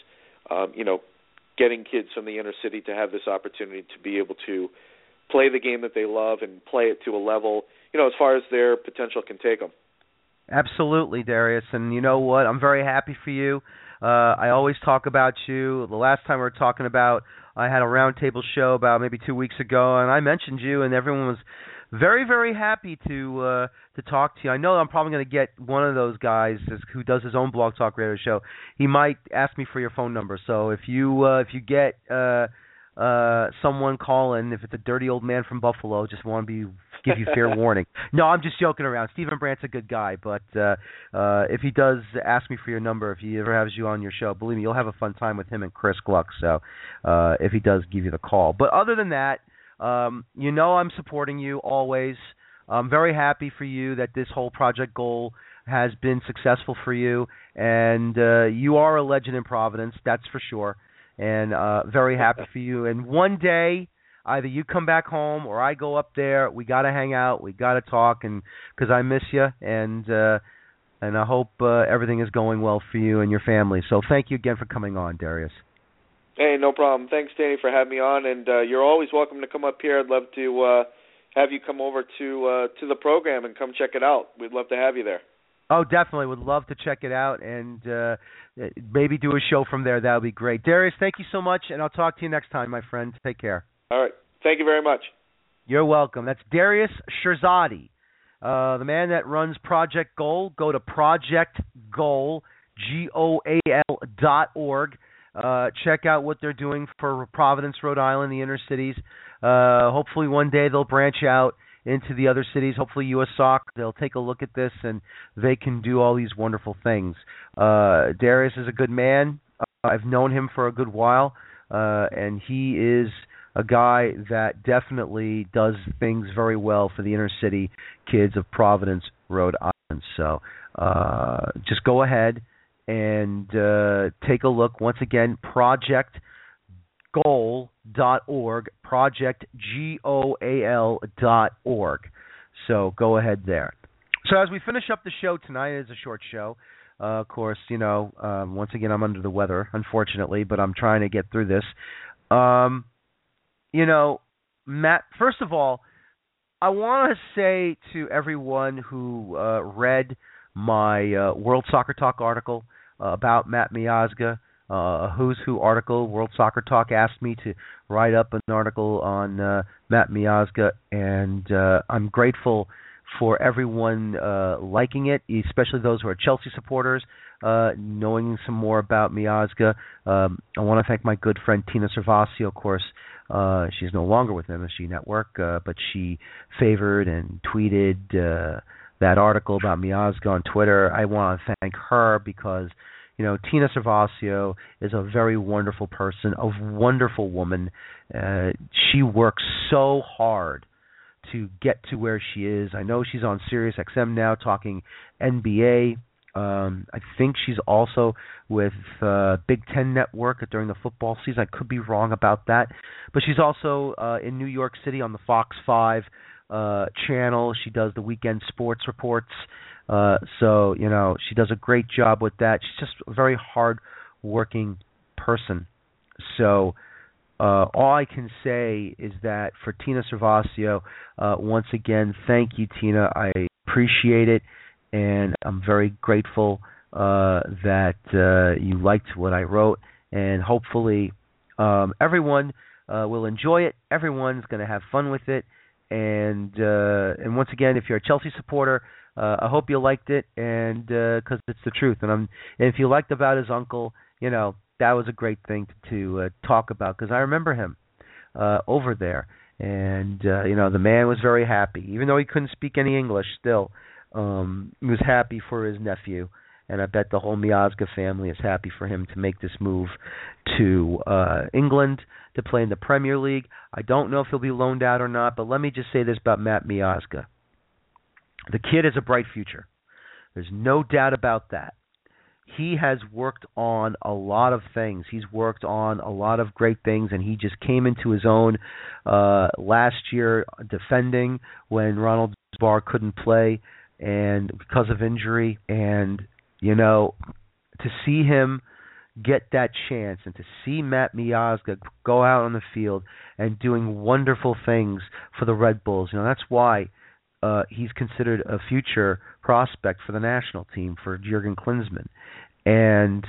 getting kids from the inner city to have this opportunity to be able to play the game that they love and play it to a level, as far as their potential can take them. Absolutely, Darius. And you know what? I'm very happy for you. I always talk about you. The last time we were talking about, I had a roundtable show about maybe 2 weeks ago, and I mentioned you, and everyone was very, very happy to talk to you. I know I'm probably going to get one of those guys who does his own Blog Talk Radio show. He might ask me for your phone number. So if you get someone calling, if it's a dirty old man from Buffalo, just want to give you fair warning. No, I'm just joking around. Stephen Brandt's a good guy, but if he does ask me for your number, if he ever has you on your show, believe me, you'll have a fun time with him and Chris Gluck. So if he does give you the call. But other than that, I'm supporting you always. I'm very happy for you that this whole Project Goal has been successful for you, and you are a legend in Providence, that's for sure, and very happy for you. And one day, either you come back home or I go up there. We got to hang out. We got to talk, and because I miss you, and I hope everything is going well for you and your family. So thank you again for coming on, Darius. Hey, no problem. Thanks, Danny, for having me on, and you're always welcome to come up here. I'd love to have you come over to the program and come check it out. We'd love to have you there. Oh, definitely. Would love to check it out and maybe do a show from there. That would be great. Darius, thank you so much, and I'll talk to you next time, my friend. Take care. All right. Thank you very much. You're welcome. That's Darius Shirzadi, the man that runs Project Goal. Go to projectgoal, GOAL.org. Check out what they're doing for Providence, Rhode Island, the inner cities. Hopefully one day they'll branch out into the other cities. Hopefully U.S. Soccer, they'll take a look at this and they can do all these wonderful things. Darius is a good man. I've known him for a good while, and he is a guy that definitely does things very well for the inner city kids of Providence, Rhode Island. So just go ahead and take a look. Once again, projectgoal.org, projectgoal.org. So go ahead there. So as we finish up the show tonight, it is a short show. Of course, once again, I'm under the weather, unfortunately, but I'm trying to get through this. Matt, first of all, I want to say to everyone who read my World Soccer Talk article about Matt Miazga, a Who's Who article. World Soccer Talk asked me to write up an article on Matt Miazga, and I'm grateful for everyone liking it, especially those who are Chelsea supporters, knowing some more about Miazga. I want to thank my good friend Tina Servasio, of course. She's no longer with MSG Network, but she favored and tweeted that article about Miazga on Twitter. I want to thank her because, Tina Servacio is a very wonderful person, a wonderful woman. She works so hard to get to where she is. I know she's on Sirius XM now talking NBA. I think she's also with Big Ten Network during the football season. I could be wrong about that. But she's also in New York City on the Fox 5 channel. She does the weekend sports reports. So, she does a great job with that. She's just a very hard-working person. So all I can say is that for Tina Servacio, once again, thank you, Tina. I appreciate it. And I'm very grateful that you liked what I wrote, and hopefully everyone will enjoy it. Everyone's going to have fun with it, and once again, if you're a Chelsea supporter, I hope you liked it, and because it's the truth. And if you liked about his uncle, that was a great thing to talk about, because I remember him over there, and the man was very happy, even though he couldn't speak any English. Still. He was happy for his nephew, and I bet the whole Miazga family is happy for him to make this move to England to play in the Premier League. I don't know if he'll be loaned out or not, but let me just say this about Matt Miazga. The kid has a bright future. There's no doubt about that. He has worked on a lot of things. He's worked on a lot of great things, and he just came into his own last year defending when Ronald Barr couldn't play and because of injury, and to see him get that chance and to see Matt Miazga go out on the field and doing wonderful things for the Red Bulls, that's why he's considered a future prospect for the national team for Jurgen Klinsmann. And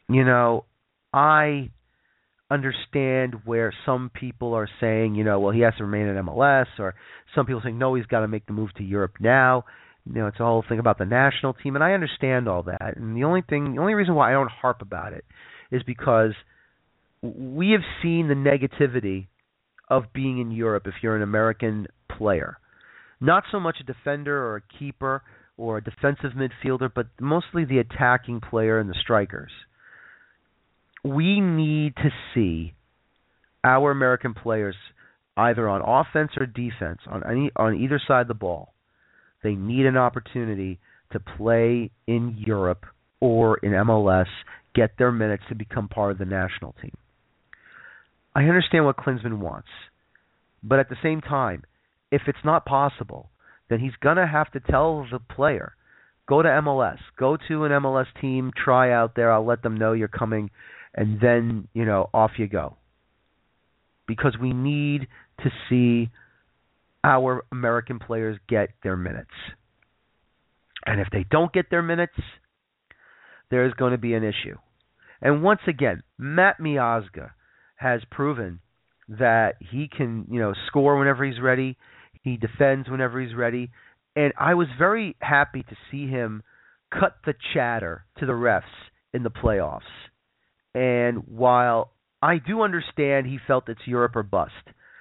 I understand where some people are saying, well, he has to remain in MLS, or some people saying, no, he's got to make the move to Europe now. It's a whole thing about the national team, and I understand all that. And the only reason why I don't harp about it is because we have seen the negativity of being in Europe if you're an American player. Not so much a defender or a keeper or a defensive midfielder, but mostly the attacking player and the strikers. We need to see our American players either on offense or defense, on either side of the ball. They need an opportunity to play in Europe or in MLS, get their minutes to become part of the national team. I understand what Klinsmann wants, but at the same time, if it's not possible, then he's going to have to tell the player, go to MLS, go to an MLS team, try out there, I'll let them know you're coming, and then, off you go. Because we need to see our American players get their minutes. And if they don't get their minutes, there's going to be an issue. And once again, Matt Miazga has proven that he can, score whenever he's ready. He defends whenever he's ready. And I was very happy to see him cut the chatter to the refs in the playoffs. And while I do understand he felt it's Europe or bust,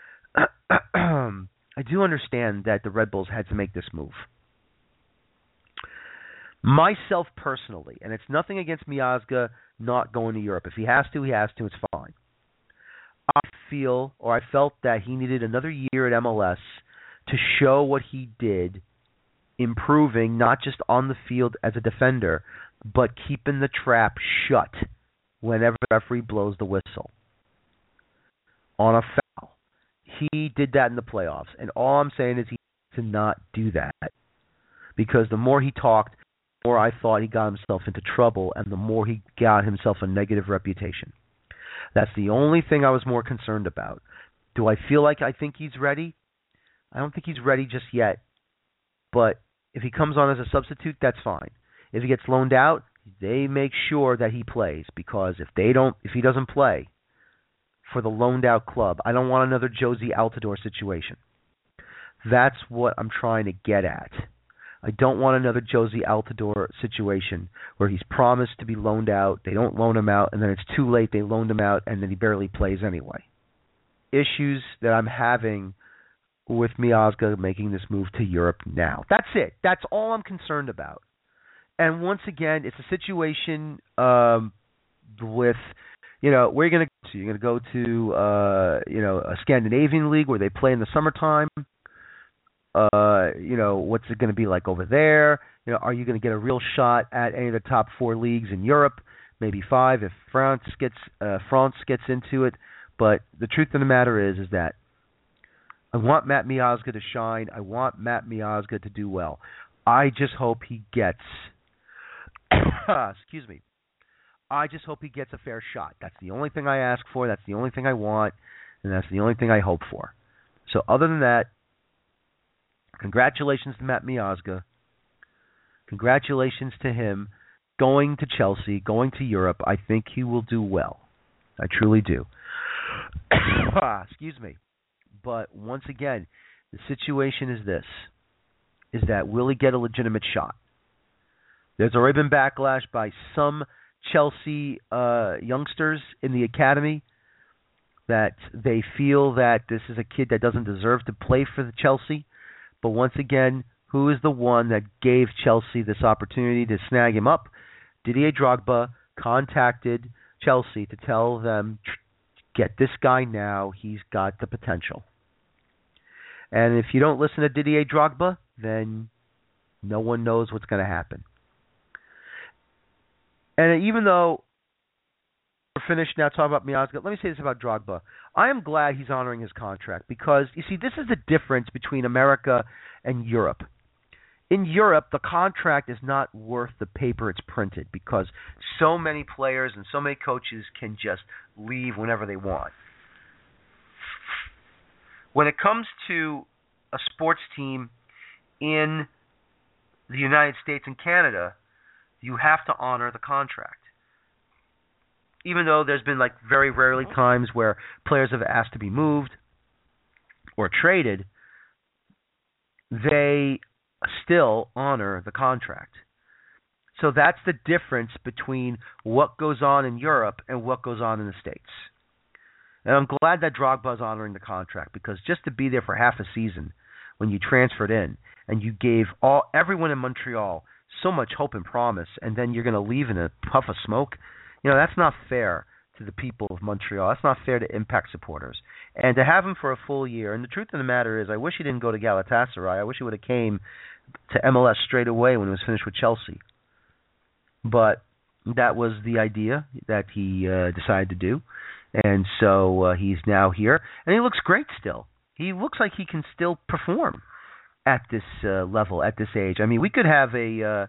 I do understand that the Red Bulls had to make this move. Myself personally, and it's nothing against Miazga not going to Europe. If he has to, it's fine. I felt that he needed another year at MLS to show what he did, improving not just on the field as a defender, but keeping the trap shut whenever the referee blows the whistle on a foul. He did that in the playoffs, and all I'm saying is he needs to not do that, because the more he talked, the more I thought he got himself into trouble, and the more he got himself a negative reputation. That's the only thing I was more concerned about. Do I feel like I think he's ready? I don't think he's ready just yet, but if he comes on as a substitute, that's fine. If he gets loaned out, they make sure that he plays, because if he doesn't play for the loaned out club, I don't want another Josie Altidore situation. That's what I'm trying to get at. I don't want another Josie Altidore situation where he's promised to be loaned out, they don't loan him out, and then it's too late, they loaned him out, and then he barely plays anyway. Issues that I'm having with Miazga making this move to Europe now. That's it. That's all I'm concerned about. And once again, it's a situation with, where you're going to go to. You're going to go to, a Scandinavian league where they play in the summertime. What's it going to be like over there? Are you going to get a real shot at any of the top 4 leagues in Europe? Maybe 5 if France gets into it. But the truth of the matter is that I want Matt Miazga to shine. I want Matt Miazga to do well. I just hope he gets excuse me. I just hope he gets a fair shot. That's the only thing I ask for. That's the only thing I want. And that's the only thing I hope for. So other than that, congratulations to Matt Miazga. Congratulations to him going to Chelsea, going to Europe. I think he will do well. I truly do. Excuse me. But once again, the situation is this, is that will he get a legitimate shot? There's already been backlash by some Chelsea youngsters in the academy that they feel that this is a kid that doesn't deserve to play for the Chelsea. But once again, who is the one that gave Chelsea this opportunity to snag him up? Didier Drogba contacted Chelsea to tell them, get this guy now. He's got the potential. And if you don't listen to Didier Drogba, then no one knows what's going to happen. And even though we're finished now talking about Miazga, let me say this about Drogba. I am glad he's honoring his contract because, you see, this is the difference between America and Europe. In Europe, the contract is not worth the paper it's printed because so many players and so many coaches can just leave whenever they want. When it comes to a sports team in the United States and Canada, you have to honor the contract. Even though there's been very rarely times where players have asked to be moved or traded, they still honor the contract. So that's the difference between what goes on in Europe and what goes on in the States. And I'm glad that Drogba's honoring the contract because just to be there for half a season when you transferred in and you gave everyone in Montreal so much hope and promise, and then you're going to leave in a puff of smoke, that's not fair to the people of Montreal. That's not fair to Impact supporters. And to have him for a full year, and the truth of the matter is I wish he didn't go to Galatasaray. I wish he would have came to MLS straight away when he was finished with Chelsea. But that was the idea that he decided to do. And so he's now here. And he looks great still. He looks like he can still perform at this level, at this age. I mean, we could have Jaromir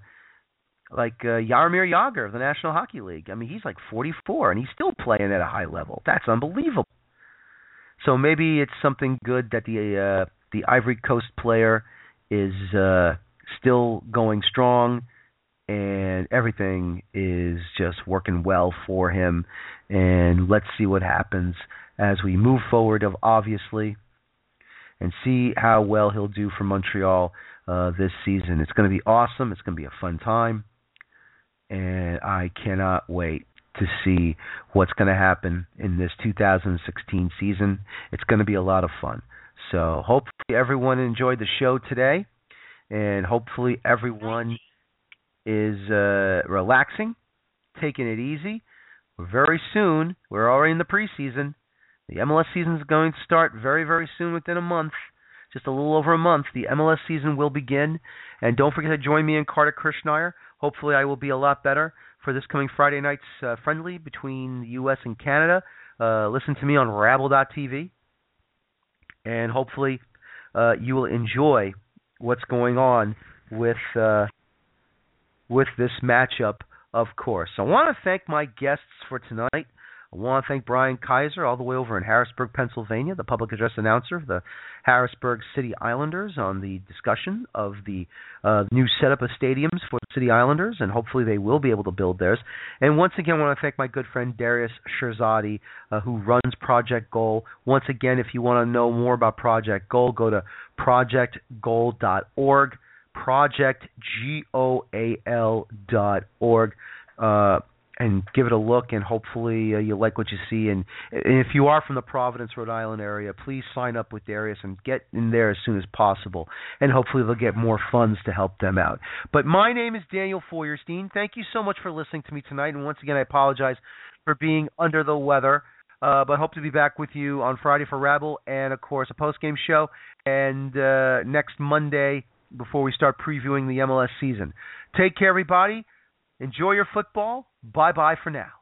Jagr of the National Hockey League. I mean, he's 44, and he's still playing at a high level. That's unbelievable. So maybe it's something good that the Ivory Coast player is still going strong, and everything is just working well for him. And let's see what happens as we move forward, obviously, and see how well he'll do for Montreal this season. It's going to be awesome. It's going to be a fun time. And I cannot wait to see what's going to happen in this 2016 season. It's going to be a lot of fun. So hopefully everyone enjoyed the show today, and hopefully everyone is relaxing, taking it easy. Very soon, we're already in the preseason. The MLS season is going to start very, very soon, within a month. Just a little over a month, the MLS season will begin. And don't forget to join me and Carter Krishnaier. Hopefully I will be a lot better for this coming Friday night's friendly between the U.S. and Canada. Listen to me on Rabble.tv. And hopefully you will enjoy what's going on with this matchup, of course. I want to thank my guests for tonight. I want to thank Brian Kaiser, all the way over in Harrisburg, Pennsylvania, the public address announcer of the Harrisburg City Islanders, on the discussion of the new setup of stadiums for the City Islanders, and hopefully they will be able to build theirs. And once again, I want to thank my good friend Darius Shirzadi, who runs Project Goal. Once again, if you want to know more about Project Goal, go to projectgoal.org, projectgoal.org. and give it a look, and hopefully you like what you see. And if you are from the Providence, Rhode Island area, please sign up with Darius and get in there as soon as possible. And hopefully they'll get more funds to help them out. But my name is Daniel Feuerstein. Thank you so much for listening to me tonight. And once again, I apologize for being under the weather. But hope to be back with you on Friday for Rabble and, of course, a post-game show. And next Monday before we start previewing the MLS season. Take care, everybody. Enjoy your football. Bye-bye for now.